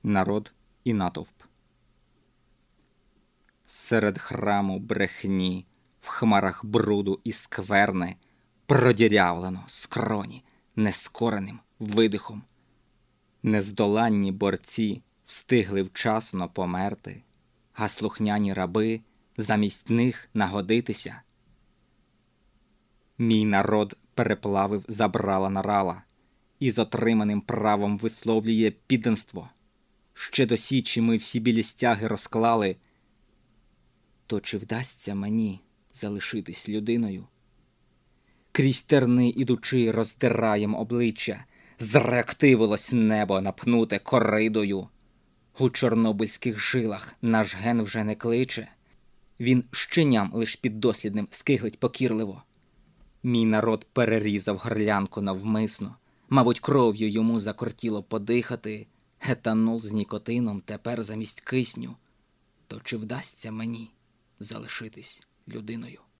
Народ і натовп. Серед храму брехні, в хмарах бруду і скверни, продірявлено скроні нескореним видихом. Нездоланні борці встигли вчасно померти, а слухняні раби замість них нагодитися. Мій народ переплавив забрала нарала і з отриманим правом висловлює підданство. Ще до січі ми всі білі стяги розклали, то чи вдасться мені залишитись людиною? Крізь терни ідучи роздираєм обличчя, зреактивилось небо, напнуте коридою. У чорнобильських жилах наш ген вже не кличе, він щеням лиш піддослідним скиглить покірливо. Мій народ перерізав горлянку навмисно, мабуть, кров'ю йому закортіло подихати, етанол з нікотином тепер замість кисню. То чи вдасться мені залишитись людиною?